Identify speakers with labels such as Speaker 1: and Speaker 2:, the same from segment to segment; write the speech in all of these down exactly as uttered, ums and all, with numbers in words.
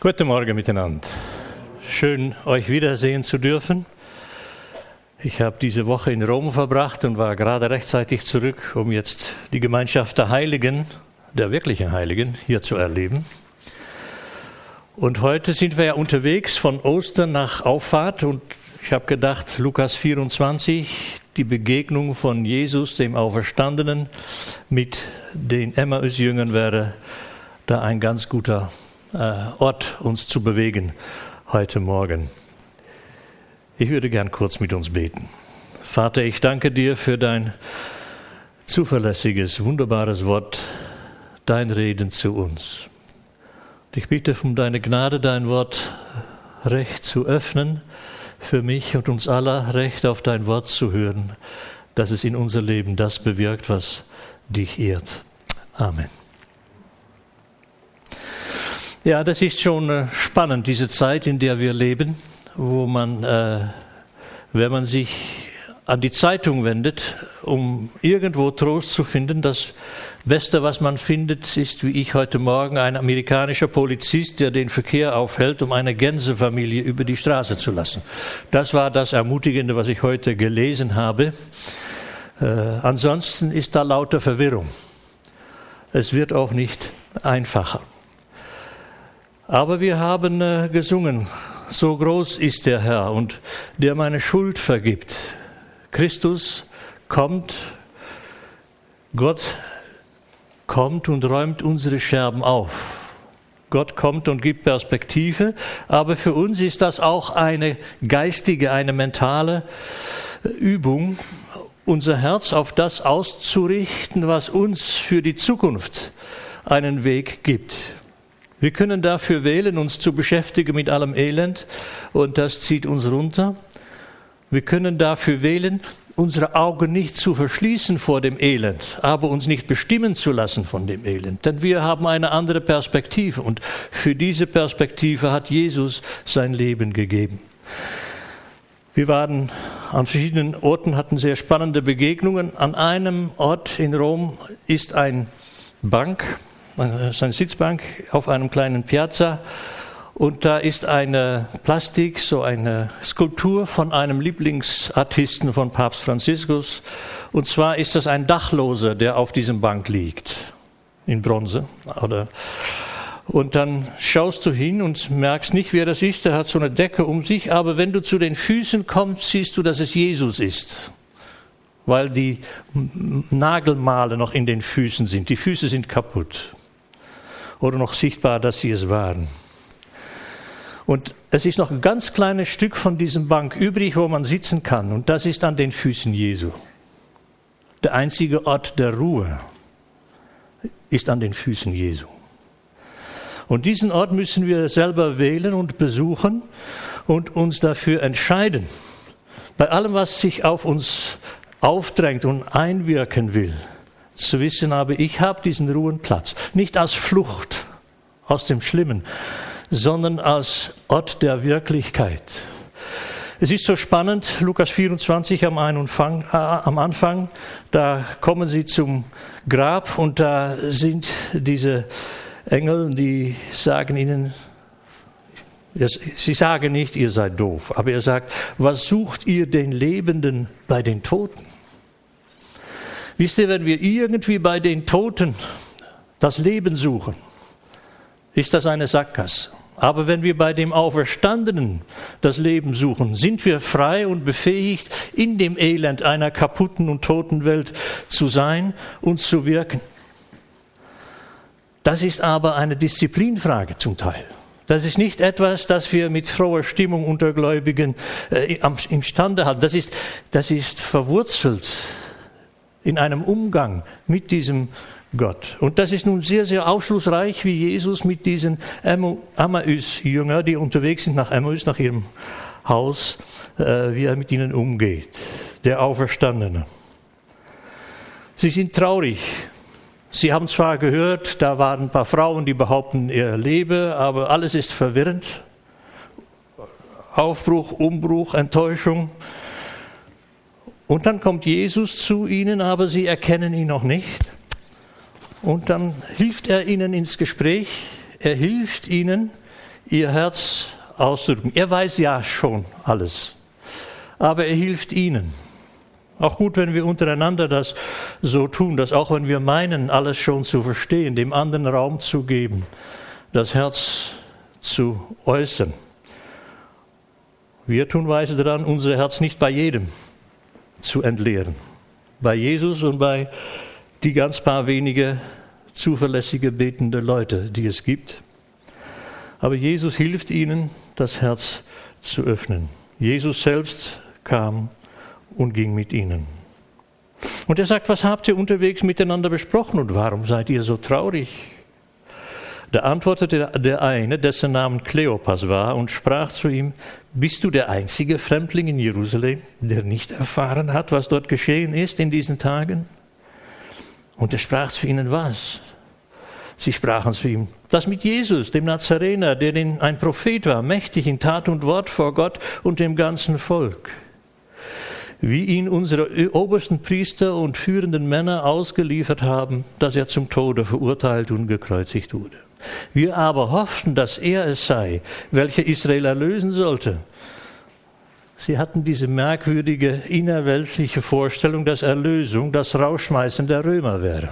Speaker 1: Guten Morgen miteinander. Schön, euch wiedersehen zu dürfen. Ich habe diese Woche in Rom verbracht und war gerade rechtzeitig zurück, um jetzt die Gemeinschaft der Heiligen, der wirklichen Heiligen, hier zu erleben. Und heute sind wir ja unterwegs von Ostern nach Auffahrt und ich habe gedacht, Lukas vierundzwanzig, die Begegnung von Jesus, dem Auferstandenen, mit den Emmaus-Jüngern wäre da ein ganz guter Ort, uns zu bewegen heute Morgen. Ich würde gern kurz mit uns beten. Vater, ich danke dir für dein zuverlässiges, wunderbares Wort, dein Reden zu uns. Ich bitte um deine Gnade, dein Wort recht zu öffnen, für mich und uns aller recht auf dein Wort zu hören, dass es in unser Leben das bewirkt, was dich ehrt. Amen. Ja, das ist schon äh, spannend, diese Zeit, in der wir leben, wo man, äh, wenn man sich an die Zeitung wendet, um irgendwo Trost zu finden, das Beste, was man findet, ist, wie ich heute Morgen, ein amerikanischer Polizist, der den Verkehr aufhält, um eine Gänsefamilie über die Straße zu lassen. Das war das Ermutigende, was ich heute gelesen habe. Äh, ansonsten ist da lauter Verwirrung. Es wird auch nicht einfacher. Aber wir haben äh, gesungen, so groß ist der Herr und der meine Schuld vergibt. Christus kommt, Gott kommt und räumt unsere Scherben auf. Gott kommt und gibt Perspektive, aber für uns ist das auch eine geistige, eine mentale Übung, unser Herz auf das auszurichten, was uns für die Zukunft einen Weg gibt. Wir können dafür wählen, uns zu beschäftigen mit allem Elend und das zieht uns runter. Wir können dafür wählen, unsere Augen nicht zu verschließen vor dem Elend, aber uns nicht bestimmen zu lassen von dem Elend. Denn wir haben eine andere Perspektive und für diese Perspektive hat Jesus sein Leben gegeben. Wir waren an verschiedenen Orten, hatten sehr spannende Begegnungen. An einem Ort in Rom ist eine Bank, eine Sitzbank auf einem kleinen Piazza und da ist eine Plastik, so eine Skulptur von einem Lieblingsartisten von Papst Franziskus und zwar ist das ein Dachloser, der auf diesem Bank liegt, in Bronze. Oder und dann schaust du hin und merkst nicht, wer das ist, der hat so eine Decke um sich, aber wenn du zu den Füßen kommst, siehst du, dass es Jesus ist. Weil die Nagelmale noch in den Füßen sind. Die Füße sind kaputt. Oder noch sichtbar, dass sie es waren. Und es ist noch ein ganz kleines Stück von diesem Bank übrig, wo man sitzen kann. Und das ist an den Füßen Jesu. Der einzige Ort der Ruhe ist an den Füßen Jesu. Und diesen Ort müssen wir selber wählen und besuchen und uns dafür entscheiden. Bei allem, was sich auf uns aufdrängt und einwirken will, zu wissen, aber ich habe diesen Ruheplatz, nicht als Flucht aus dem Schlimmen, sondern als Ort der Wirklichkeit. Es ist so spannend, Lukas vierundzwanzig am Anfang, äh, am Anfang, da kommen sie zum Grab und da sind diese Engel, die sagen ihnen, sie sagen nicht, ihr seid doof, aber er sagt, was sucht ihr den Lebenden bei den Toten? Wisst ihr, wenn wir irgendwie bei den Toten das Leben suchen, ist das eine Sackgasse. Aber wenn wir bei dem Auferstandenen das Leben suchen, sind wir frei und befähigt, in dem Elend einer kaputten und toten Welt zu sein und zu wirken. Das ist aber eine Disziplinfrage zum Teil. Das ist nicht etwas, das wir mit froher Stimmung unter Gläubigen äh, imstande haben. Das ist, das ist verwurzelt in einem Umgang mit diesem Gott. Und das ist nun sehr, sehr aufschlussreich, wie Jesus mit diesen Emmaus-Jüngern, die unterwegs sind nach Emmaus, nach ihrem Haus, äh, wie er mit ihnen umgeht. Der Auferstandene. Sie sind traurig. Sie haben zwar gehört, da waren ein paar Frauen, die behaupten, er lebe, aber alles ist verwirrend. Aufbruch, Umbruch, Enttäuschung. Und dann kommt Jesus zu ihnen, aber sie erkennen ihn noch nicht. Und dann hilft er ihnen ins Gespräch. Er hilft ihnen, ihr Herz auszudrücken. Er weiß ja schon alles, aber er hilft ihnen. Auch gut, wenn wir untereinander das so tun, dass auch wenn wir meinen, alles schon zu verstehen, dem anderen Raum zu geben, das Herz zu äußern. Wir tun weise daran, unser Herz nicht bei jedem zu entleeren. Bei Jesus und bei die ganz paar wenige zuverlässige betende Leute, die es gibt. Aber Jesus hilft ihnen, das Herz zu öffnen. Jesus selbst kam und ging mit ihnen. Und er sagt, was habt ihr unterwegs miteinander besprochen und warum seid ihr so traurig? Da antwortete der eine, dessen Name Kleopas war, und sprach zu ihm, bist du der einzige Fremdling in Jerusalem, der nicht erfahren hat, was dort geschehen ist in diesen Tagen? Und er sprach zu ihnen, was? Sie sprachen zu ihm, das mit Jesus, dem Nazarener, der ein Prophet war, mächtig in Tat und Wort vor Gott und dem ganzen Volk. Wie ihn unsere obersten Priester und führenden Männer ausgeliefert haben, dass er zum Tode verurteilt und gekreuzigt wurde. Wir aber hofften, dass er es sei, welcher Israel erlösen sollte. Sie hatten diese merkwürdige innerweltliche Vorstellung, dass Erlösung das Rausschmeißen der Römer wäre.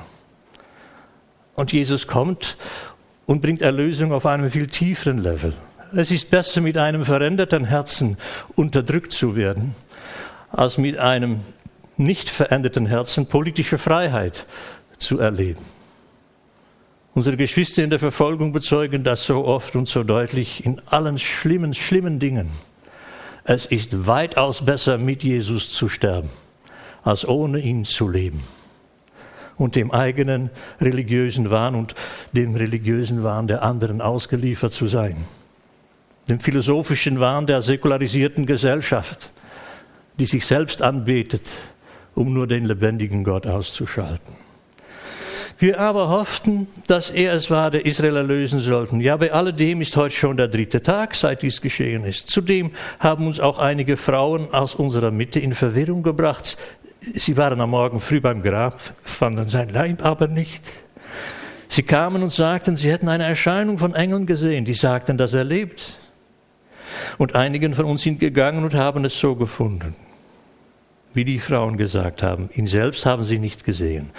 Speaker 1: Und Jesus kommt und bringt Erlösung auf einem viel tieferen Level. Es ist besser, mit einem veränderten Herzen unterdrückt zu werden, als mit einem nicht veränderten Herzen politische Freiheit zu erleben. Unsere Geschwister in der Verfolgung bezeugen das so oft und so deutlich in allen schlimmen, schlimmen Dingen. Es ist weitaus besser, mit Jesus zu sterben, als ohne ihn zu leben. Und dem eigenen religiösen Wahn und dem religiösen Wahn der anderen ausgeliefert zu sein. Dem philosophischen Wahn der säkularisierten Gesellschaft, die sich selbst anbetet, um nur den lebendigen Gott auszuschalten. Wir aber hofften, dass er es war, der Israel erlösen sollte. Ja, bei alledem ist heute schon der dritte Tag, seit dies geschehen ist. Zudem haben uns auch einige Frauen aus unserer Mitte in Verwirrung gebracht. Sie waren am Morgen früh beim Grab, fanden sein Leib aber nicht. Sie kamen und sagten, sie hätten eine Erscheinung von Engeln gesehen. Die sagten, dass er lebt. Und einigen von uns sind gegangen und haben es so gefunden, wie die Frauen gesagt haben. Ihn selbst haben sie nicht gesehen.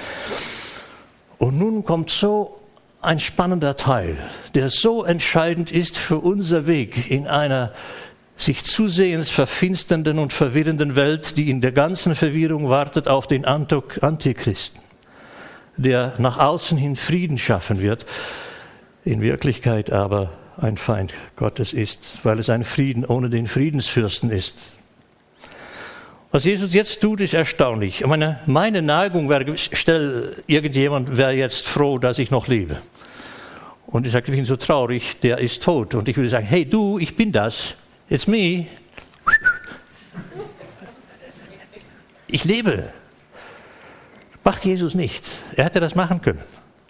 Speaker 1: Und nun kommt so ein spannender Teil, der so entscheidend ist für unser Weg in einer sich zusehends verfinsternden und verwirrenden Welt, die in der ganzen Verwirrung wartet auf den Antichristen, der nach außen hin Frieden schaffen wird, in Wirklichkeit aber ein Feind Gottes ist, weil es ein Frieden ohne den Friedensfürsten ist. Was Jesus jetzt tut, ist erstaunlich. Meine, meine Neigung wäre, stell, irgendjemand wäre jetzt froh, dass ich noch lebe. Und ich sage, ich bin so traurig, der ist tot. Und ich würde sagen, hey du, ich bin das, it's me. Ich lebe. Macht Jesus nicht. Er hätte das machen können.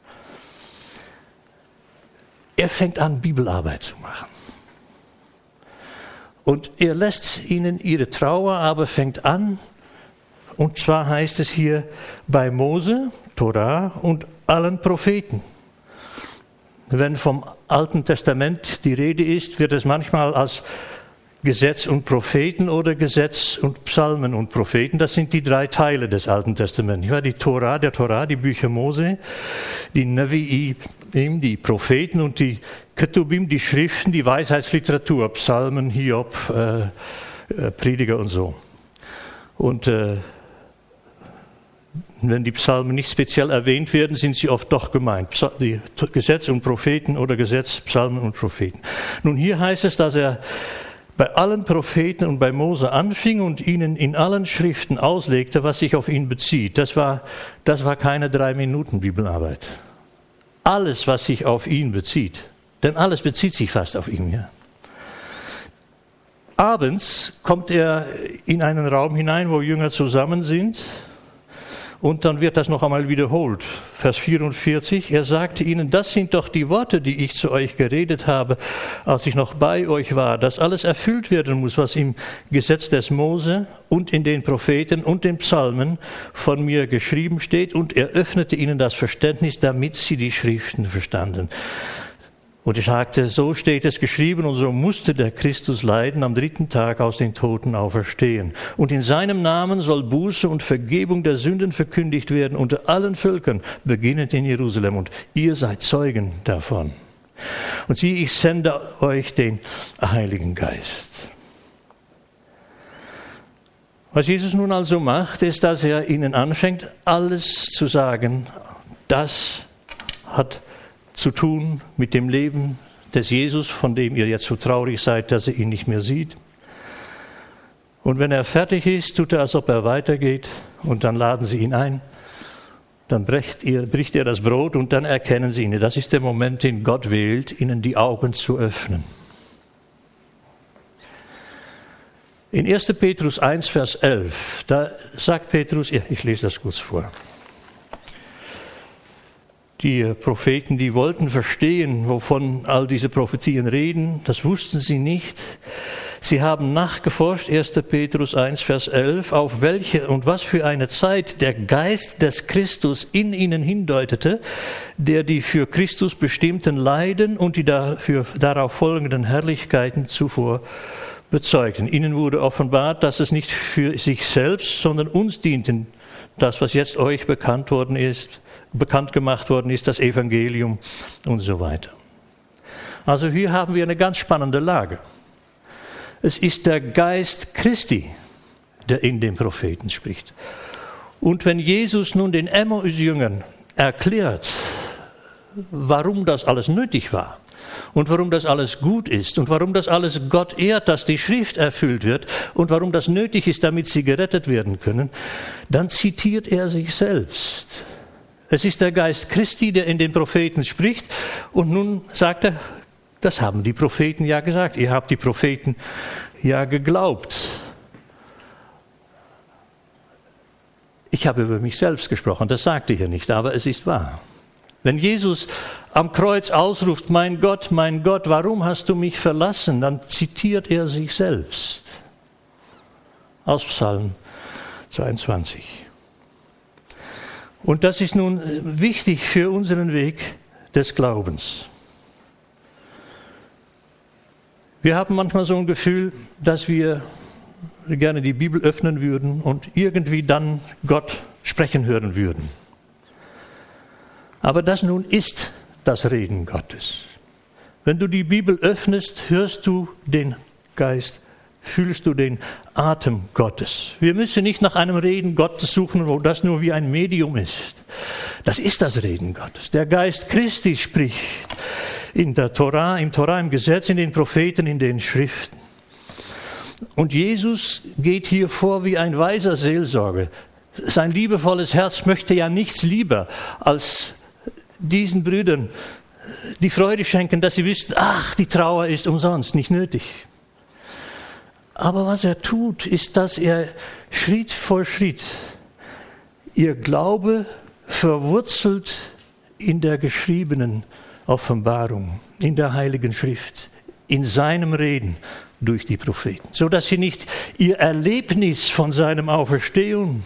Speaker 1: Er fängt an, Bibelarbeit zu machen. Und er lässt ihnen ihre Trauer, aber fängt an, und zwar heißt es hier bei Mose, Torah und allen Propheten. Wenn vom Alten Testament die Rede ist, wird es manchmal als Gesetz und Propheten oder Gesetz und Psalmen und Propheten. Das sind die drei Teile des Alten Testaments. Ja, die Torah, der Torah, die Bücher Mose, die Nevi'im, die Propheten und die Ketubim, die Schriften, die Weisheitsliteratur, Psalmen, Hiob, äh, äh, Prediger und so. Und äh, wenn die Psalmen nicht speziell erwähnt werden, sind sie oft doch gemeint. Psa- die Gesetz und Propheten oder Gesetz, Psalmen und Propheten. Nun, hier heißt es, dass er bei allen Propheten und bei Mose anfing und ihnen in allen Schriften auslegte, was sich auf ihn bezieht. Das war, das war keine drei Minuten Bibelarbeit. Alles, was sich auf ihn bezieht. Denn alles bezieht sich fast auf ihn. Ja. Abends kommt er in einen Raum hinein, wo Jünger zusammen sind. Und dann wird das noch einmal wiederholt. Vers vierundvierzig. Er sagte ihnen, das sind doch die Worte, die ich zu euch geredet habe, als ich noch bei euch war, dass alles erfüllt werden muss, was im Gesetz des Mose und in den Propheten und den Psalmen von mir geschrieben steht. Und er öffnete ihnen das Verständnis, damit sie die Schriften verstanden. Und er sagte, so steht es geschrieben und so musste der Christus leiden, am dritten Tag aus den Toten auferstehen. Und in seinem Namen soll Buße und Vergebung der Sünden verkündigt werden unter allen Völkern, beginnend in Jerusalem. Und ihr seid Zeugen davon. Und siehe, ich sende euch den Heiligen Geist. Was Jesus nun also macht, ist, dass er ihnen anfängt, alles zu sagen, das hat zu tun mit dem Leben des Jesus, von dem ihr jetzt so traurig seid, dass ihr ihn nicht mehr sieht. Und wenn er fertig ist, tut er, als ob er weitergeht, und dann laden sie ihn ein. Dann bricht er, bricht er das Brot und dann erkennen sie ihn. Das ist der Moment, den Gott wählt, ihnen die Augen zu öffnen. In erster Petrus eins, Vers elf, da sagt Petrus, ja, ich lese das kurz vor. Die Propheten, die wollten verstehen, wovon all diese Prophetien reden, das wussten sie nicht. Sie haben nachgeforscht, erster Petrus eins, Vers elf, auf welche und was für eine Zeit der Geist des Christus in ihnen hindeutete, der die für Christus bestimmten Leiden und die dafür, darauf folgenden Herrlichkeiten zuvor bezeugten. Ihnen wurde offenbart, dass es nicht für sich selbst, sondern uns dienten, das, was jetzt euch bekannt worden ist, bekannt gemacht worden ist, das Evangelium und so weiter. Also hier haben wir eine ganz spannende Lage. Es ist der Geist Christi, der in den Propheten spricht. Und wenn Jesus nun den Emmaus-Jüngern erklärt, warum das alles nötig war und warum das alles gut ist und warum das alles Gott ehrt, dass die Schrift erfüllt wird und warum das nötig ist, damit sie gerettet werden können, dann zitiert er sich selbst. Es ist der Geist Christi, der in den Propheten spricht. Und nun sagt er, das haben die Propheten ja gesagt. Ihr habt die Propheten ja geglaubt. Ich habe über mich selbst gesprochen, das sagte ich ja nicht, aber es ist wahr. Wenn Jesus am Kreuz ausruft, mein Gott, mein Gott, warum hast du mich verlassen? Dann zitiert er sich selbst. Aus Psalm zweiundzwanzig. Und das ist nun wichtig für unseren Weg des Glaubens. Wir haben manchmal so ein Gefühl, dass wir gerne die Bibel öffnen würden und irgendwie dann Gott sprechen hören würden. Aber das nun ist das Reden Gottes. Wenn du die Bibel öffnest, hörst du den Geist, fühlst du den Atem Gottes. Wir müssen nicht nach einem Reden Gottes suchen, wo das nur wie ein Medium ist. Das ist das Reden Gottes. Der Geist Christi spricht in der Torah, im Torah, im Gesetz, in den Propheten, in den Schriften. Und Jesus geht hier vor wie ein weiser Seelsorger. Sein liebevolles Herz möchte ja nichts lieber als diesen Brüdern die Freude schenken, dass sie wissen, ach, die Trauer ist umsonst, nicht nötig. Aber was er tut, ist, dass er Schritt für Schritt ihr Glaube verwurzelt in der geschriebenen Offenbarung, in der Heiligen Schrift, in seinem Reden durch die Propheten, so dass sie nicht ihr Erlebnis von seinem Auferstehung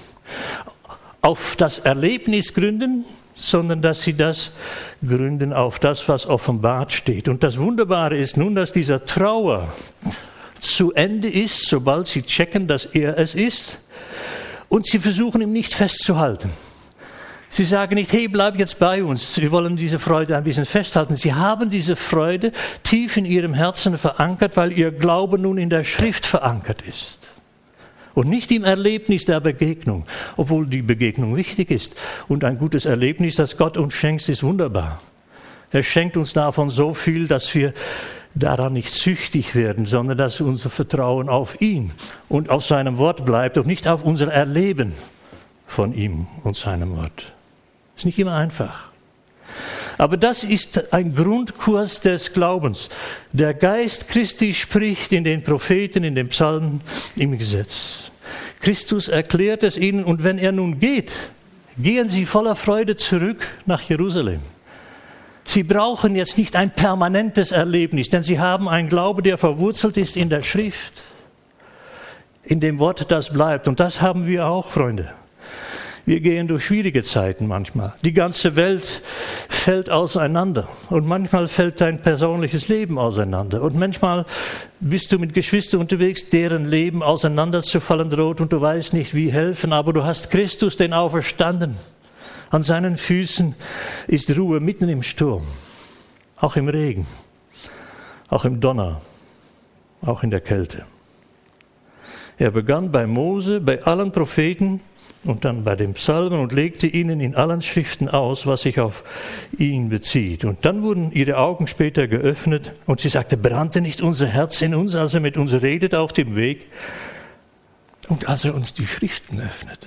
Speaker 1: auf das Erlebnis gründen, sondern dass sie das gründen auf das, was offenbart steht. Und das Wunderbare ist nun, dass dieser Trauer zu Ende ist, sobald sie checken, dass er es ist. Und sie versuchen ihn nicht festzuhalten. Sie sagen nicht, hey, bleib jetzt bei uns, wir wollen diese Freude ein bisschen festhalten. Sie haben diese Freude tief in ihrem Herzen verankert, weil ihr Glaube nun in der Schrift verankert ist. Und nicht im Erlebnis der Begegnung, obwohl die Begegnung wichtig ist. Und ein gutes Erlebnis, das Gott uns schenkt, ist wunderbar. Er schenkt uns davon so viel, dass wir daran nicht süchtig werden, sondern dass unser Vertrauen auf ihn und auf seinem Wort bleibt und nicht auf unser Erleben von ihm und seinem Wort. Ist nicht immer einfach. Aber das ist ein Grundkurs des Glaubens. Der Geist Christi spricht in den Propheten, in den Psalmen, im Gesetz. Christus erklärt es ihnen und wenn er nun geht, gehen sie voller Freude zurück nach Jerusalem. Sie brauchen jetzt nicht ein permanentes Erlebnis, denn sie haben einen Glaube, der verwurzelt ist in der Schrift, in dem Wort, das bleibt. Und das haben wir auch, Freunde. Wir gehen durch schwierige Zeiten manchmal. Die ganze Welt fällt auseinander. Und manchmal fällt dein persönliches Leben auseinander. Und manchmal bist du mit Geschwistern unterwegs, deren Leben auseinanderzufallen droht und du weißt nicht, wie helfen. Aber du hast Christus, den Auferstandenen. An seinen Füßen ist Ruhe mitten im Sturm. Auch im Regen. Auch im Donner. Auch in der Kälte. Er begann bei Mose, bei allen Propheten, und dann bei den Psalmen und legte ihnen in allen Schriften aus, was sich auf ihn bezieht. Und dann wurden ihre Augen später geöffnet und sie sagte, brannte nicht unser Herz in uns, als er mit uns redet auf dem Weg und als er uns die Schriften öffnete.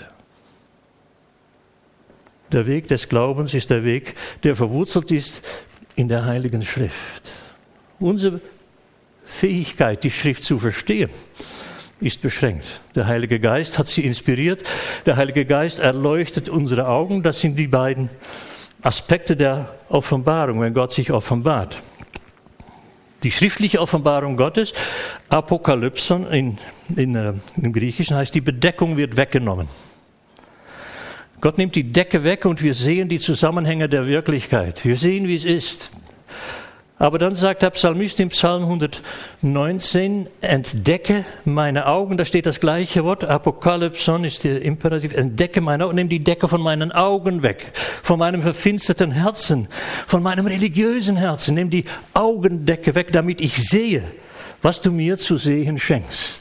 Speaker 1: Der Weg des Glaubens ist der Weg, der verwurzelt ist in der Heiligen Schrift. Unsere Fähigkeit, die Schrift zu verstehen, ist beschränkt. Der Heilige Geist hat sie inspiriert. Der Heilige Geist erleuchtet unsere Augen. Das sind die beiden Aspekte der Offenbarung, wenn Gott sich offenbart. Die schriftliche Offenbarung Gottes, Apokalypson in, in, äh, im Griechischen, heißt, die Bedeckung wird weggenommen. Gott nimmt die Decke weg und wir sehen die Zusammenhänge der Wirklichkeit. Wir sehen, wie es ist. Aber dann sagt der Psalmist im Psalm hundertneunzehn, entdecke meine Augen, da steht das gleiche Wort, Apokalypson ist der Imperativ, entdecke meine Augen, nimm die Decke von meinen Augen weg, von meinem verfinsterten Herzen, von meinem religiösen Herzen, nimm die Augendecke weg, damit ich sehe, was du mir zu sehen schenkst.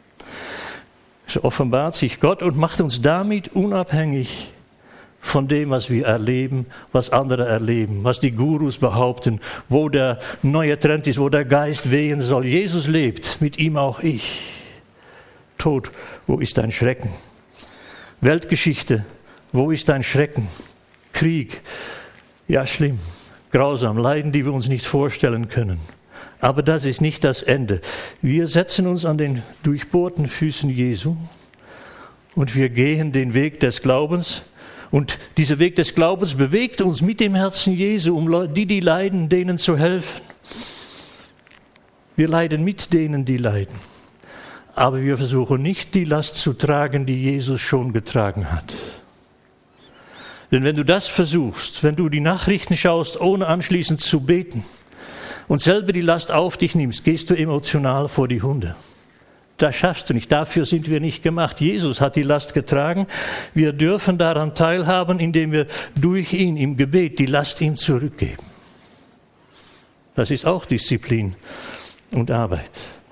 Speaker 1: So offenbart sich Gott und macht uns damit unabhängig von dem, was wir erleben, was andere erleben, was die Gurus behaupten, wo der neue Trend ist, wo der Geist wehen soll. Jesus lebt, mit ihm auch ich. Tod, wo ist dein Schrecken? Weltgeschichte, wo ist dein Schrecken? Krieg, ja schlimm, grausam, Leiden, die wir uns nicht vorstellen können. Aber das ist nicht das Ende. Wir setzen uns an den durchbohrten Füßen Jesu und wir gehen den Weg des Glaubens. Und dieser Weg des Glaubens bewegt uns mit dem Herzen Jesu, um die, die leiden, denen zu helfen. Wir leiden mit denen, die leiden. Aber wir versuchen nicht, die Last zu tragen, die Jesus schon getragen hat. Denn wenn du das versuchst, wenn du die Nachrichten schaust, ohne anschließend zu beten und selber die Last auf dich nimmst, gehst du emotional vor die Hunde. Das schaffst du nicht, dafür sind wir nicht gemacht. Jesus hat die Last getragen. Wir dürfen daran teilhaben, indem wir durch ihn im Gebet die Last ihm zurückgeben. Das ist auch Disziplin und Arbeit.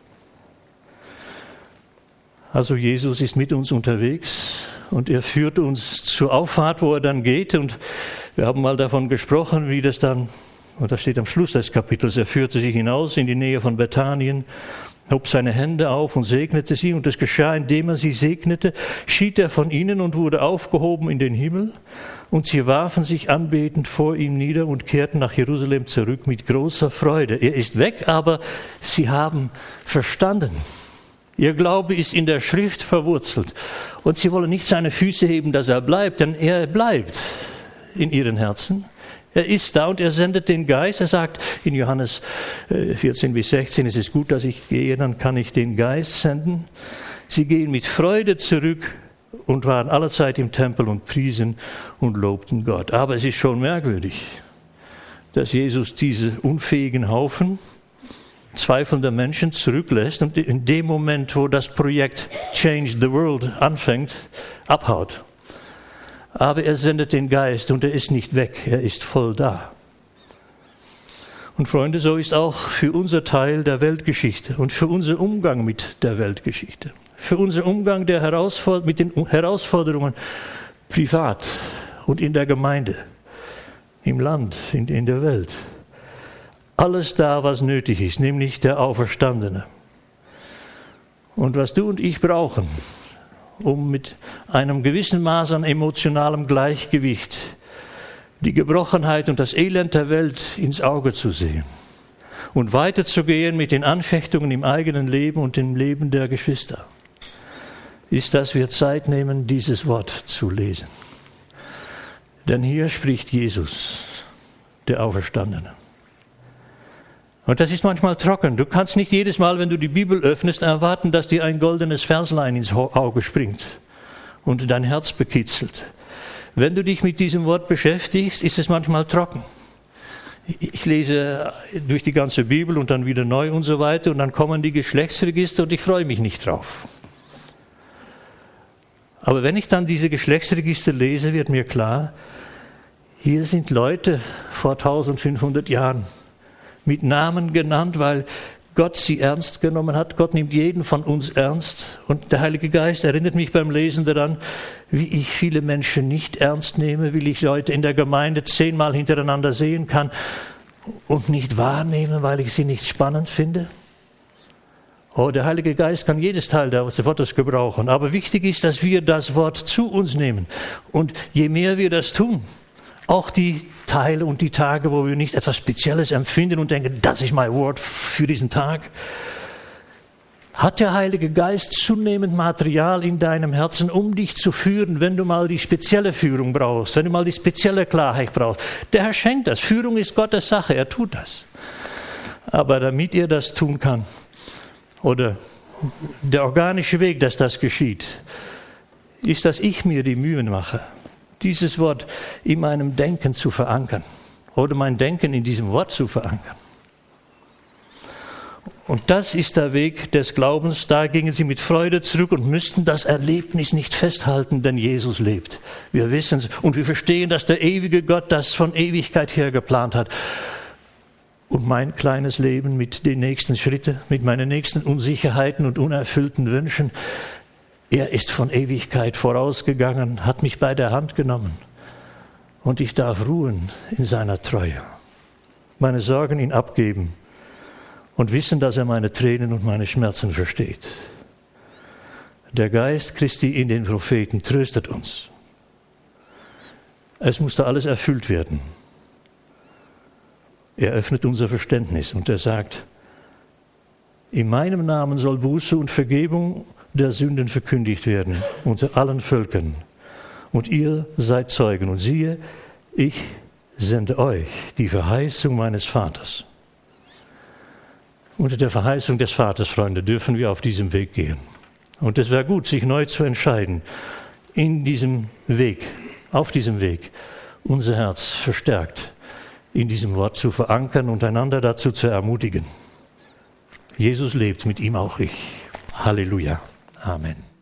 Speaker 1: Also Jesus ist mit uns unterwegs und er führt uns zur Auffahrt, wo er dann geht. Und wir haben mal davon gesprochen, wie das dann, und das steht am Schluss des Kapitels, er führte sie hinaus in die Nähe von Bethanien, hob seine Hände auf und segnete sie, und es geschah, indem er sie segnete, schied er von ihnen und wurde aufgehoben in den Himmel, und sie warfen sich anbetend vor ihm nieder und kehrten nach Jerusalem zurück mit großer Freude. Er ist weg, aber sie haben verstanden. Ihr Glaube ist in der Schrift verwurzelt, und sie wollen nicht seine Füße heben, dass er bleibt, denn er bleibt in ihren Herzen. Er ist da und er sendet den Geist. Er sagt in Johannes vierzehn bis sechzehn, es ist gut, dass ich gehe, dann kann ich den Geist senden. Sie gehen mit Freude zurück und waren allezeit im Tempel und priesen und lobten Gott. Aber es ist schon merkwürdig, dass Jesus diese unfähigen Haufen zweifelnder Menschen zurücklässt und in dem Moment, wo das Projekt Change the World anfängt, abhaut. Aber er sendet den Geist und er ist nicht weg, er ist voll da. Und Freunde, so ist auch für unser Teil der Weltgeschichte und für unseren Umgang mit der Weltgeschichte, für unseren Umgang der Herausforder- mit den Herausforderungen privat und in der Gemeinde, im Land, in, in der Welt. Alles da, was nötig ist, nämlich der Auferstandene. Und was du und ich brauchen, um mit einem gewissen Maß an emotionalem Gleichgewicht die Gebrochenheit und das Elend der Welt ins Auge zu sehen und weiterzugehen mit den Anfechtungen im eigenen Leben und im Leben der Geschwister, ist, dass wir Zeit nehmen, dieses Wort zu lesen. Denn hier spricht Jesus, der Auferstandene. Und das ist manchmal trocken. Du kannst nicht jedes Mal, wenn du die Bibel öffnest, erwarten, dass dir ein goldenes Verslein ins Auge springt und dein Herz bekitzelt. Wenn du dich mit diesem Wort beschäftigst, ist es manchmal trocken. Ich lese durch die ganze Bibel und dann wieder neu und so weiter und dann kommen die Geschlechtsregister und ich freue mich nicht drauf. Aber wenn ich dann diese Geschlechtsregister lese, wird mir klar, hier sind Leute vor eintausendfünfhundert Jahren mit Namen genannt, weil Gott sie ernst genommen hat. Gott nimmt jeden von uns ernst. Und der Heilige Geist erinnert mich beim Lesen daran, wie ich viele Menschen nicht ernst nehme, wie ich Leute in der Gemeinde zehnmal hintereinander sehen kann und nicht wahrnehme, weil ich sie nicht spannend finde. Oh, der Heilige Geist kann jedes Teil des Wortes gebrauchen. Aber wichtig ist, dass wir das Wort zu uns nehmen. Und je mehr wir das tun, auch die Teile und die Tage, wo wir nicht etwas Spezielles empfinden und denken, das ist mein Wort für diesen Tag, hat der Heilige Geist zunehmend Material in deinem Herzen, um dich zu führen, wenn du mal die spezielle Führung brauchst, wenn du mal die spezielle Klarheit brauchst. Der Herr schenkt das. Führung ist Gottes Sache, er tut das. Aber damit er das tun kann, oder der organische Weg, dass das geschieht, ist, dass ich mir die Mühen mache, dieses Wort in meinem Denken zu verankern oder mein Denken in diesem Wort zu verankern. Und das ist der Weg des Glaubens. Da gingen sie mit Freude zurück und müssten das Erlebnis nicht festhalten, denn Jesus lebt. Wir wissen es und wir verstehen, dass der ewige Gott das von Ewigkeit her geplant hat. Und mein kleines Leben mit den nächsten Schritten, mit meinen nächsten Unsicherheiten und unerfüllten Wünschen, er ist von Ewigkeit vorausgegangen, hat mich bei der Hand genommen und ich darf ruhen in seiner Treue, meine Sorgen ihm abgeben und wissen, dass er meine Tränen und meine Schmerzen versteht. Der Geist Christi in den Propheten tröstet uns. Es musste alles erfüllt werden. Er öffnet unser Verständnis und er sagt, in meinem Namen soll Buße und Vergebung der Sünden verkündigt werden unter allen Völkern. Und ihr seid Zeugen. Und siehe, ich sende euch die Verheißung meines Vaters. Unter der Verheißung des Vaters, Freunde, dürfen wir auf diesem Weg gehen. Und es wäre gut, sich neu zu entscheiden, in diesem Weg, auf diesem Weg, unser Herz verstärkt in diesem Wort zu verankern und einander dazu zu ermutigen. Jesus lebt, mit ihm auch ich. Halleluja. Amen.